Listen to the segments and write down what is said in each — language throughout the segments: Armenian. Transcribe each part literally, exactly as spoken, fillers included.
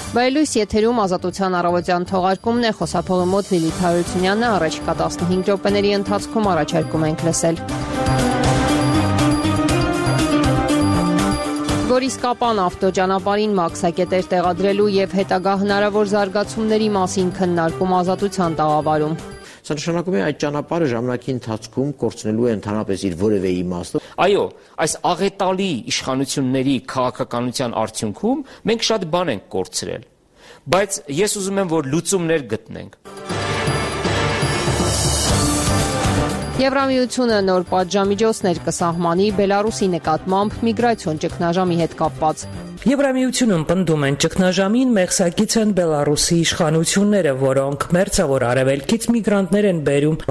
Բայլույս եթերում ազատության առավոտյան թողարկումն է, խոսափողի մոտ Լիլիթ Հարությունյանն է, առաջիկա տասնհինգ րոպեների ընթացքում առաջարկում ենք լսել։ Գորիս-Կապան ավտոճանապարհին մաքսակետեր տեղադրելու եւ հետագա հնարավոր զարգացումների մասին քննարկում Ազատության տաղավարում։ Սա նշանակում է այդ ճանապարհը ժամանակի ընթացքում կորցնելու է ընդհանրապես իր որևէ իմաստը։ Այո, այս աղետալի իշխանությունների քաղաքականության արդյունքում մենք շատ բան ենք կորցրել, բայց ես ուզում եմ, որ լուծումներ գտնենք։ Եվրամիությունը նոր պատժամիջոցներ կսահմանի Բելարուսի նկատմամբ միգրացիոն ճգնաժամի հետ կապված։ Եվրամիությունում պնդում են ճգնաժամին մեղսակից են Բելարուսի իշխանությունները, որոնք մերձավոր արևելքից միգրանտներ են բերում։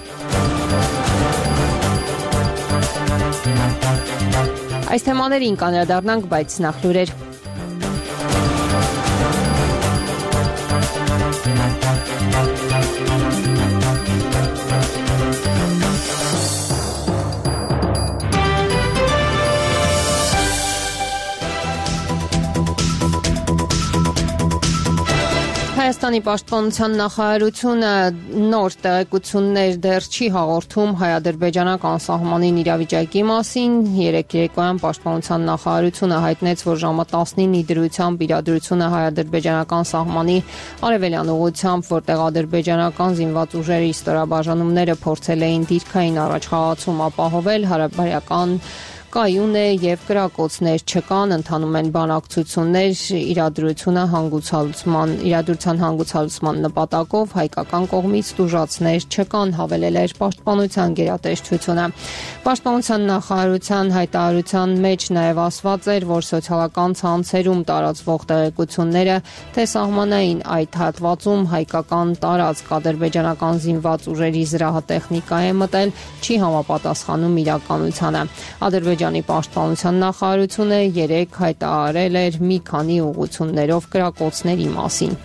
Այս թեմաներին կանդրադառնանք, բայց նախ լուրեր։ Հայաստանի պաշտպանության նախարարությունը նոր տեղեկություններ դեռ չի հաղորդում հայ-ադրբեջանական սահմանին իրավիճակի մասին։ Երեկ երեկոյան պաշտպանության նախարարությունը հայտնեց, որ ժամը տասնինի դրությամբ իրադրությունը հայ-ադրբեջանական սահմանի արևելյան ուղղությամբ, որտեղ ադրբեջանական զինված ուժերի ստորաբաժանումները փորձել էին դիրքային առաջխաղացում ապահովել, հարաբերական կայուն է եւ կրակոցներ չկան, ընթանում են բանակցություններ իրադրությունը հանգուցալուծման իրադրության հանգուցալուծման նպատակով, հայկական կողմից տուժածներ չկան, հավելել էր պաշտպանության գերատեսչությունը։ Պաշտպանության նախարարության հայտարարության մեջ նաեւ ասված էր, որ սոցիալական ցանցերում տարածվող տեղեկությունները, թե սահմանային այդ հատվածում հայկական տարածք ադրբեջանական զինված ուժերի զրահատեխնիկա է մտել, չի համապատասխանում իրականությանը։ Ադրբեջանի պաշտպանության նախարարությունը երեկ հայտարարել էր մի քանի ուղղություններով կրակոցների մասին։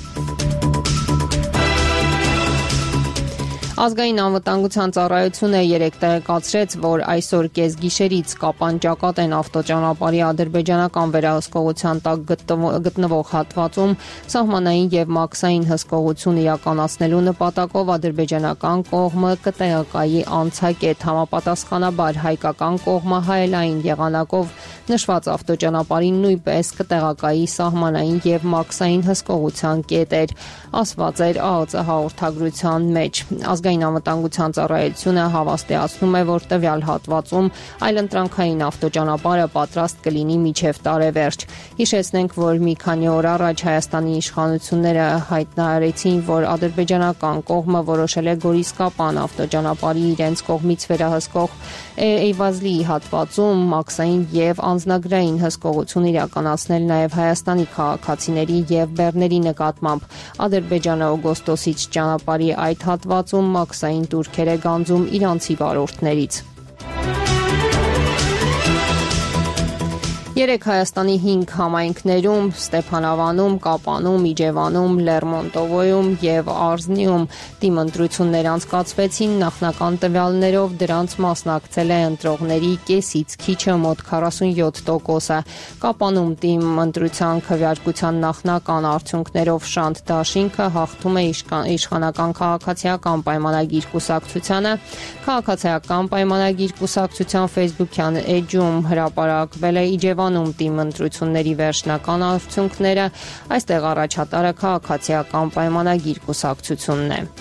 Ազգային անվտանգության ծառայությունը երեկ տեղեկացրեց, որ այսօր կեսգիշերից Կապան ճակատեն ավտոճանապարհի ադրբեջանական վերահսկողության տակ գտնվող հատվածում սահմանային եւ մաքսային հսկողություն իրականացնելու նպատակով ադրբեջանական կողմը կտեղակայի անցակետ, համապատասխանաբար հայկական կողմը հայելային եղանակով նշված ավտոճանապարհին նույնպես կտեղակայի սահմանային եւ մաքսային հսկողության կետեր, ասված էր ԱՕԾ հաղորդագրության մեջ։ Ազգային անվտանգության ծառայությունը հավաստիացնում է, որ տվյալ հատվածում այլընտրանքային ավտոճանապարհը պատրաստ կլինի մինչև տարեվերջ։ Հիշեցնենք, որ մի քանի օր առաջ Հայաստանի իշխանությունները հայտարարեցին, որ ադրբեջանական կողմը որոշել է Գորիս-Կապան ավտոճանապարհի իրենց կողմից վերահսկող Էյվազլի հատվածում մաքսային եւ անձնագրային հսկողություն իրականացնել նաեւ Հայաստանի քաղաքացիների եւ բեռների նկատմամբ։ Ադրբեջանը օգոստոսից ճանապարհի այդ հատվածում մաքսային տուրքեր է գանձում իրանցի վարորդներից։ Երեկ Հայաստանի հինգ համայնքներում Ստեփանավանում, Կապանում, Իջևանում, Լերմոնտովոյում եւ Արզնիում դիմընտրություններ անցկացվեցին նախնական տվյալներով դրանց մասնակցել է ընտրողների կեսից քիչը մոտ քառասունյոթ տոկոսը։ Կապանում դիմընտրության քվեարկության նախնական արդյունքներով Շանթ Դաշինքը հաղթում է իշխանական քաղաքացիական պայմանագիր կուսակցությանը։ Քաղաքացիական պայմանագիր կուսակցության Facebook-յան էջում հրապարակվել է Իջևանում դիմընտրությունների վերջնական արդյունքները, այստեղ առաջատարը քաղաքացիական պայմանագիր կուսակցությունն է։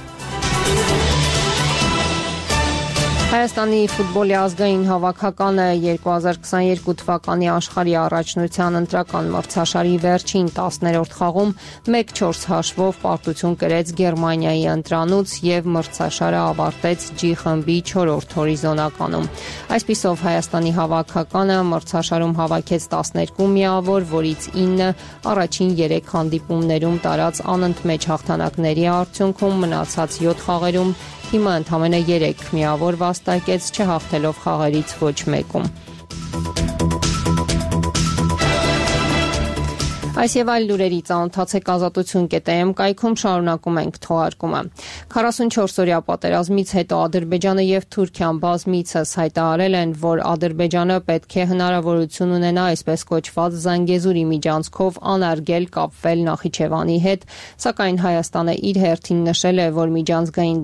Հայաստանի ֆուտբոլի ազգային հավաքականը երկու հազար քսաներկու թվականի աշխարհի առաջնության ընտրական մրցաշարի վերջին տասներորդ խաղում մեկ չորս հաշվով պարտություն կրեց Գերմանիայի ընտրանուց եւ մրցաշարը ավարտեց Ջ խմբի չորրորդ հորիզոնականում։ Այսպիսով Հայաստանի հավաքականը մրցաշարում հավաքեց տասներկու միավոր, որից ինը առաջին երեք հանդիպումներում տարած անընդմեջ հաղթանակների արդյունքում մնացած յոթ խաղերում Հիմա ընդամենը երեք միավոր վաստակեց, չհաղթելով խաղերից ոչ մեկում։ Այս եւ այլ լուրերի ծանոթացեք ազատություն կետ էմ կայքում, շարունակում ենք թողարկումը։ քառասունչորս օրյա պատերազմից հետո Ադրբեջանը եւ Թուրքիան բազմիցս հայտարարել են, որ Ադրբեջանը պետք է հնարավորություն ունենա այսպես կոչված Զանգեզուրի միջանցքով անարգել կապվել Նախիջևանի հետ, սակայն Հայաստանը իր հերթին նշել է, որ միջանցքային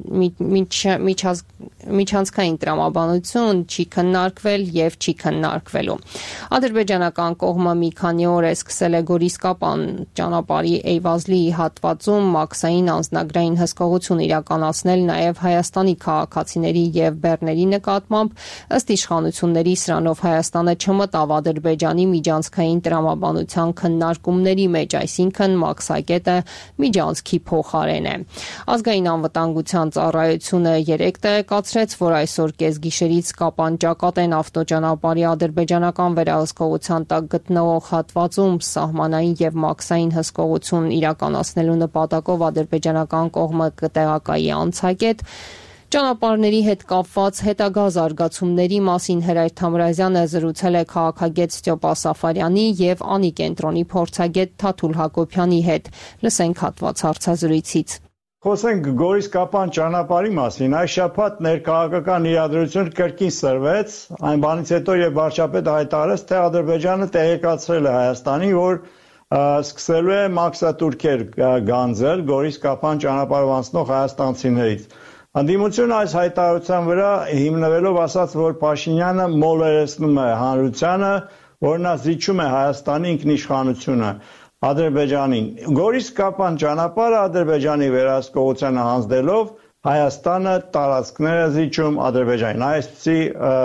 միջանցքային տրամաբանություն չի քննարկվել եւ չի քննարկվելու։ Ադրբեջանական կողմը մի քանի օր է սկսել է Գորիսկապան ճանապարհի Էյվազլի հատվածում մաքսային անձնագրային հսկողություն իրականացնել նաև Հայաստանի քաղաքացիների եւ բեռների նկատմամբ, ըստ իշխանությունների սրանով Հայաստանը չմտավ Ադրբեջանի միջանցքային տրամաբանության քննարկումների մեջ, այսինքն մաքսակետը միջանցքի փոխարեն է։ Ազգային անվտանգության ծառայությունը երեկ տեղեկացրեց, որ այսօր կեսգիշերից Կապան Ճակատեն ավտոճանապարհի ադրբեջանական վերահսկողության տակ գտնվող հատվածում սահմանային եւ մաքսային հսկողություն իրականացնելու նպատակով ադրբեջանական կողմը կտեղակայի անցակետ, ճանապարհների հետ կապված հետագա զարգացումների մասին Հրայր Թամրազյանը զրուցել է քաղաքագետ Ստյոպա Սաֆարյանի եւ Անի կենտրոնի փորձագետ Թաթուլ Հակոբյանի հետ։ Լսենք հատված հարցազրույցից։ Խոսենք Գորիսկապան ճանապարհի մասին, այս շաբաթ ներքաղաքական իրադրություն կրկին սրվեց, այն բանից հետո եւ վարչապետը հայտարարեց, թե Ադրբեջանը տեղեկացրել է Հայաստանի, որ սկսելու է մաքսատուրքեր գանձել Գորիսկապան ճանապարհով անցնող հայաստանցիներից։ Անդիմությունը այս հայտարարության վրա հիմնվելով ասաց, որ Փաշինյանը մոլերեցնում է հանրությանը, որ նա զիջում է Հայաստանի ինքնիշխանությունը Ադրբեջանին։ Գորիսկապան ճանապարհը Ադրբեջանի վերահսկողությանը հանձնելով Հայաստանը տարածքներ է զիջում Ադրբեջանին։ Այսպիսի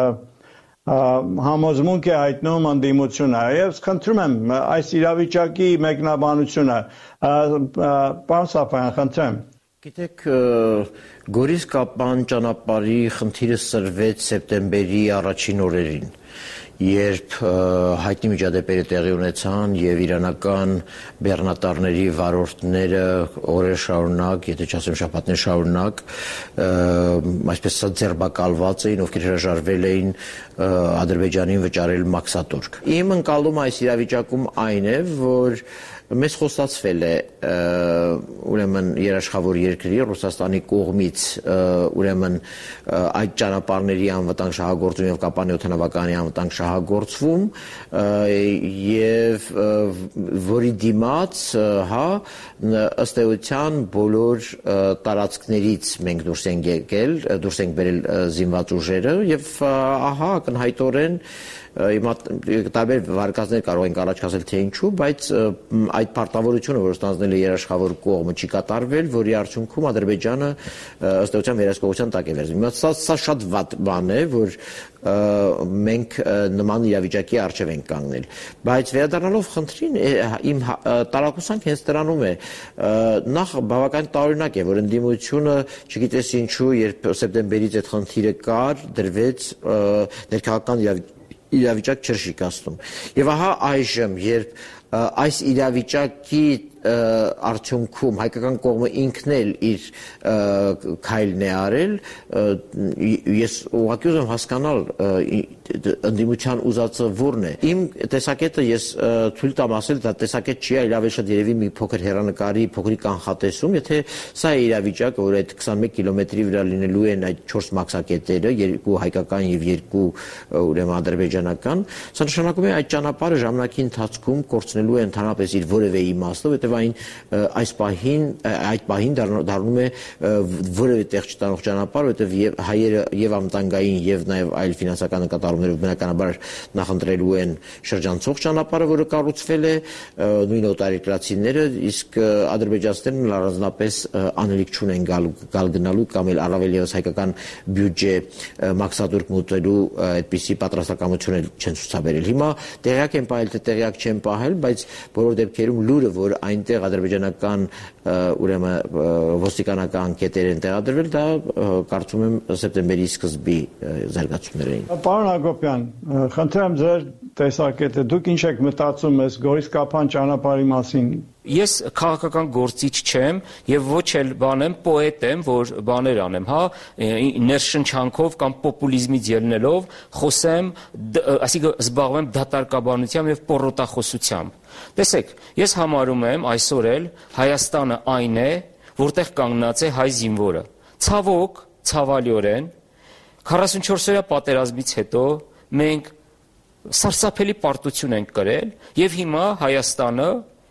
համոզմունք է հայտնում անդիմությունը։ Եվ խնդրում եմ այս իրավիճակի մեկնաբանությունը։ Պարոն Սաֆարյան, խնդրեմ։ Գիտեք, Գորիսկապան ճանապարհի խնդիրը սրվեց սեպտեմբերի առաջին օրերին, երբ հայտնի միջադեպերը տեղի ունեցան եւ իրանական բեռնատարների վարորդները օրեր շարունակ, եթե չասեմ շաբաթներ շարունակ, այսպես ձերբակալված էին, ովքեր հրաժարվել էին Ադրբեջանին վճարել մաքսատուրք։ Իմ ընկալումը այս իրավիճակում այն է, որ մեզ խոստացվել է ուրեմն երաշխավոր երկրի Ռուսաստանի կողմից ուրեմն այդ ճանապարհների անվտանգ շահագործում եւ Կապանի օդանավականի անվտանգ շահագործվում եւ որի դիմաց, հա, ըստ էության բոլոր տարածքներից մենք դուրս ենք եկել, դուրս ենք բերել զինված ուժերը եւ ահա ակնհայտորեն Հիմա տարբեր վարկածներ կարող ենք առաջ ասել թե ինչու, բայց այդ պարտավորությունը, որ ստանձնել է երաշխավոր կողմը, չի կատարվել, որի արդյունքում Ադրբեջանը ըստ էության վերահսկողության տակ է վերցնում։ Հիմա սա սա շատ վատ բան է, որ մենք նման իրավիճակի առջև ենք կանգնել։ Բայց վերադառնալով խնդրին, իմ տարակուսանք հենց դրանում է, նախ բավական տարօրինակ է, որ ընդդիմությունը, չգիտես ինչու, երբ սեպտեմբերից այդ խնդիրը կար, դրվեց ներքաղաքական իրավիճակ չէր շիկացնում։ Եվ ահա այժմ, երբ այս իրավիճակի արդյունքում հայկական կողմը ինքն էլ իր քայլն է արել, ես ուղղակի ուզում հասկանալ ընդդիմության ուզածը որն է։ Իմ տեսակետը ես թույլ տամ ասել, դա տեսակետ չի, այլ ավելի շատ երևի մի փոքր հեռանկարի փոքրիկ կանխատեսում, եթե սա է իրավիճակը, որ այդ քսանմեկ կիլոմետրի վրա լինելու են այդ չորս մաքսակետերը, երկու հայկական եւ երկու ուրեմն ադրբեջանական, սա նշանակում է այդ ճանապարհը ժամանակի ընթացքում կորցնելու է ընդհանրապես իր որևէ իմաստը, որտեղ այն այս պահին այդ պահին դառնում է որևէ տեղ չտանող ճանապարհ, որտեղ եւ հայերը եւ անվտանգային եւ նաեւ այլ ֆինանսական նկատառումներով բնականաբար նախընտրելու են շրջանցող ճանապարհը, որը կառուցվել է նույն օտարերկրացիները, իսկ ադրբեջանցիներն առանձնապես անելիք չունեն գալ գալ գնալու կամ էլ առավել եւս հայկական բյուջե մաքսատուրք մուտելու այդպիսի պատրաստակամություն չեն ցուցաբերել։ Հիմա տեղյակ են պահել, թե տեղյակ չեն պահել, բայց բոլոր դեպքերում լուրը, որ այնտեղ ադրբեջանական ուրեմն ոստիկանական կետեր են տեղադրվել, դա կարծում եմ սեպտեմբերի սկզբի զարգացումներ էին։ Պարոն Հակոբյան, խնդրեմ ձեր տեսակետը, դուք ինչ եք մտածում այս Գորիսկապան ճանապարհի մասին։ Ես քաղաքական գործիչ չեմ եւ ոչ էլ բան եմ, պոետ եմ, որ բաներ անեմ, հա, ներշնչանքով կամ պոպուլիզմից ելնելով խոսեմ, այսինքն զբաղվեմ դատարկաբանությամբ եւ պոռոտախոսությամբ։ Տեսեք, ես համարում եմ այսօր էլ Հայաստանը այն է, որտեղ կանգնած է հայ զինվորը։ Ցավոք, ցավալիորեն քառասունչորսօրյա պատերազմից հետո մենք սարսափելի պարտություն ենք կրել եւ հիմա Հայաստանը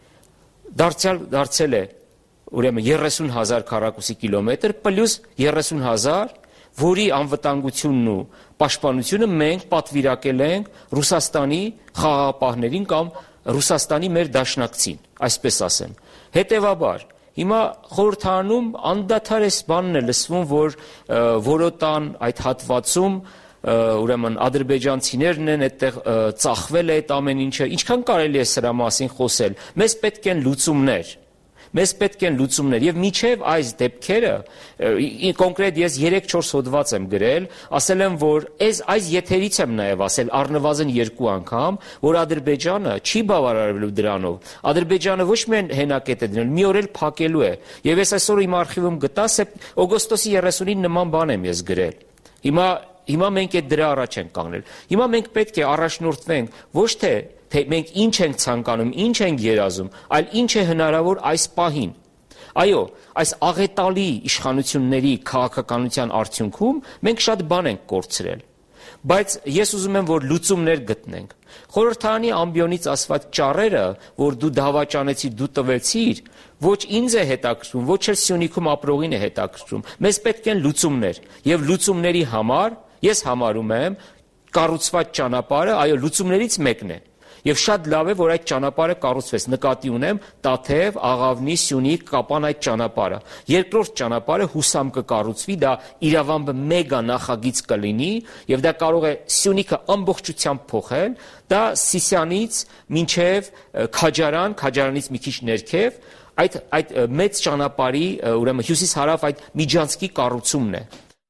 դարձյալ դարձել է ուրեմն երեսուն հազար քառակուսի կիլոմետր պլյուս երեսուն հազար, որի անվտանգությունն ու պաշտպանությունը մենք պատվիրակել ենք Ռուսաստանի խաղաղապահներին կամ Ռուսաստանի մեր դաշնակցին, այսպես ասեմ։ Հետևաբար հիմա խորհրդանում անդադար էս բանն է լսվում, որ որոտան այդ հատվածում ուրեմն ադրբեջանցիներն են այդտեղ ծախվել է այդ ամեն ինչը, ինչքան կարելի է սրա մասին խոսել։ Մեզ պետք են լուծումներ։ Մեզ պետք են լուծումներ եւ միջև այս դեպքերը կոնկրետ ես երեք-չորս հոդված եմ գրել, ասել եմ, որ այս այս եթերից եմ նաեւ ասել առնվազն երկու անգամ, որ Ադրբեջանը չի բավարարելու դրանով։ Ադրբեջանը ոչ միայն հենակետ է դնել, մի օր էլ փակելու է։ Եվ ես այսօր իմ արխիվում գտա օգոստոսի երեսունին նման բան եմ ես գրել։ Հիմա հիմա մենք այդ դրա առաջ ենք կանգնել։ Հիմա մենք պետք է առաջնորդվենք ոչ թե թե մենք ինչ ենք ցանկանում, ինչ ենք երազում, այլ ինչ է հնարավոր այս պահին։ Այո, այս աղետալի իշխանությունների քաղաքականության արդյունքում մենք շատ բան ենք կորցրել։ Բայց ես ուզում եմ, որ լուծումներ գտնենք։ Խորհրդարանի ամբիոնից ասված ճառերը, որ դու դավաճանեցիր, դու տվեցիր, ոչ ինձ է հետաքրքրում, ոչ էլ Սյունիքում ապրողին է հետաքրքրում։ Մեզ պետք են լուծումներ, եւ լուծումների համար ես համարում եմ կառուցված ճանապարհը, այո, լուծումներից մեկն է։ Եվ շատ լավ է, որ այդ ճանապարհը կառուցվեց, նկատի ունեմ Տաթև, Աղավնի, Սյունիք, Կապան այդ ճանապարհը։ Երկրորդ ճանապարհը հուսամ կկառուցվի, դա իրավամբ մեգա նախագիծ կլինի, եւ դա կարող է Սյունիքը ամբողջությամբ փոխել, դա Սիսյանից մինչեւ Քաջարան, Քաջարանից մի քիչ ներքև, այդ այդ մեծ ճանապարհի, ուրեմն հյուսիս-հարավ այդ միջանցքի կառուցումն է։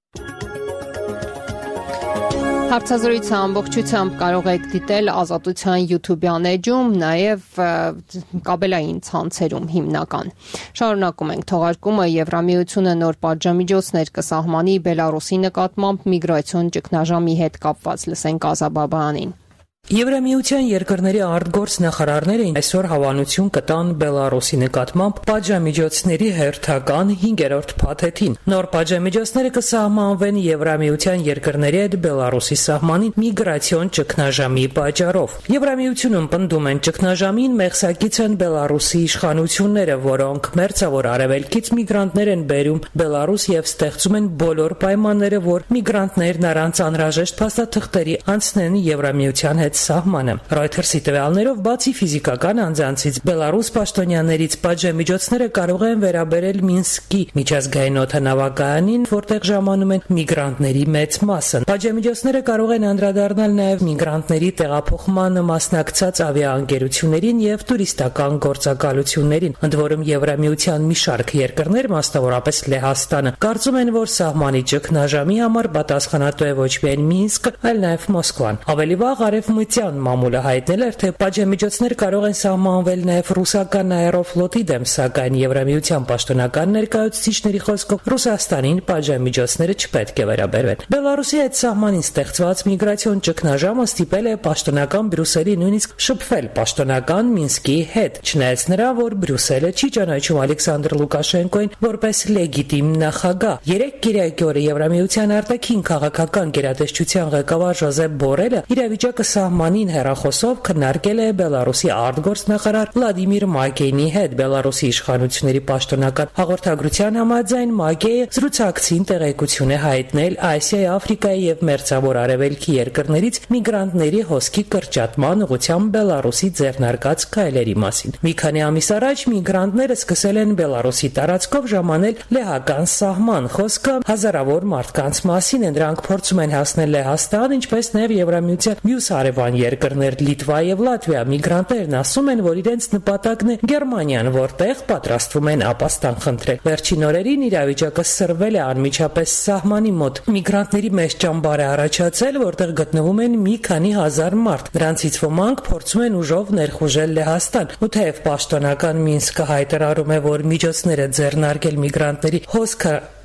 Հարցազրույցը ամբողջությամբ կարող եք դիտել Ազատության YouTube-յան էջում, նաև կաբելային ցանցերում հիմնական։ Շարունակում ենք թողարկումը Եվրամիությունը նոր պատժամիջոցներ կսահմանի Բելարուսի նկատմամբ միգրացիոն ճգնաժամի հետ կապված, լսենք Ազաբաբյանին։ Եվրամիության երկրների արտգործ նախարարները այսօր հավանություն կտան Բելարուսի նկատմամբ պատժամիջոցների հերթական հինգերորդ փաթեթին։ Նոր պատժամիջոցները կսահմանվեն Եվրամիության երկրների հետ Բելարուսի սահմանին միգրացիոն ճգնաժամի պատճառով։ Եվրամիությունում պնդում են ճգնաժամին մեղսակից են Բելարուսի իշխանությունները, որոնք մերձավոր արևելքից միգրանտներ են բերում Բելարուս եւ ստեղծում են բոլոր պայմանները, որ միգրանտներն առանց անհրաժեշտ փաստաթղթերի անցնեն Եվրամիության հետ սահմանը։ Reuters-ի տվյալներով, բացի ֆիզիկական անձանցից, Բելարուս պաշտոնյաներից պատժամիջոցները կարող են վերաբերել Մինսկի միջազգային օդանավակայանին, որտեղ ժամանում են միգրանտների մեծ մասը։ Պատժամիջոցները կարող են անդրադառնալ նաև միգրանտների տեղափոխմանը մասնակցած ավիաընկերություններին եւ տուրիստական գործակալություններին, ընդ որում Եվրամիության մի շարք երկրներ, մասնավորապես Լեհաստանը, կարծում են, որ սահմանի ճգնաժամի համար պատասխանատու է ոչ միայն Մինսկը, այլ նաև Մոսկվան։ Ավելի վաղ Արևմտյան մամուլը հայտնել էր, թե պատժամիջոցներ կարող են սահմանվել նաև ռուսական աերոֆլոտի դեմ, սակայն Եվրամիության պաշտոնական ներկայացուցիչների խոսքով Ռուսաստանին պատժամիջոցները չպետք է վերաբերվեն։ Բելարուսի հետ սահմանին ստեղծված միգրացիոն ճգնաժամը ստիպել է պաշտոնական Բրյուսելի նույնիսկ շփվել պաշտոնական Մինսկի հետ, չնայած նրա, որ Բրյուսելը չի ճանաչում Ալեքսանդր Լուկաշենկոին որպես լեգիտիմ նախագահ։ Երեք կիրակի օրը Եվրամիության արտաքին քաղաքական գերատեսչության ղեկավար Ժոզեփ Բորելը իրավիճակը սահմանին հեռախոսով քննարկել է Բելարուսի արտգործ նախարար Վլադիմիր Մակեյնի հետ։ Բելարուսի իշխանությունների պաշտոնական հաղորդագրության համաձայն Մակեյը զրուցակցին տեղեկություն է հայտնել Ասիայի, Աֆրիկայի եւ Մերձավոր Արևելքի երկրներից միգրանտների հոսքի կրճատման ուղղությամբ Բելարուսի ձեռնարկած քայլերի մասին։ Մի քանի ամիս առաջ միգրանտները սկսել են Բելարուսի տարածքով ժամանել լեհական սահման։ Խոսքը հազարավոր մարդկանց մասին է, նրանք փորձում են հասնել Լեհաստան, ինչպես նաև Եվրամիության մյուս հարևան երկրներ Լիտվա եւ Լատվիա։ Միգրանտներն ասում են, որ իրենց նպատակն է Գերմանիան, որտեղ պատրաստվում են ապաստան խնդրել։ Վերջին օրերին իրավիճակը սրվել է անմիջապես սահմանի մոտ։ Միգրանտների մեծ ճամբար է առաջացել, որտեղ գտնվում են մի քանի հազար մարդ։ Նրանցից ոմանք փորձում են ուժով ներխուժել Լեհաստան։ Ու թեև պաշտոնական Մինսկը հայտարարում է, որ միջոցները ձեռնարկել միգրանտների հոսքը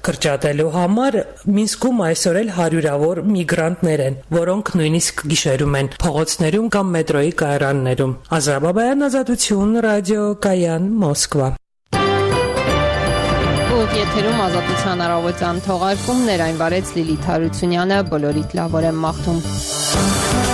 կրճատելու համար Մինսկում այսօր էլ հարյուրավոր միգրանտներ են, որոնք նույնիսկ գիշերում են փողոցներում կամ մետրոյի կայարաններում։ Ազրա Բաբայան, Ազատություն, ռադիոկայան, Մոսկվա։ Եթերում Ազատության առավոտյան թողարկումներ, այն վարեց Լիլիթ Հարությունյանը, բոլորիդ լավ օր եմ մաղթում։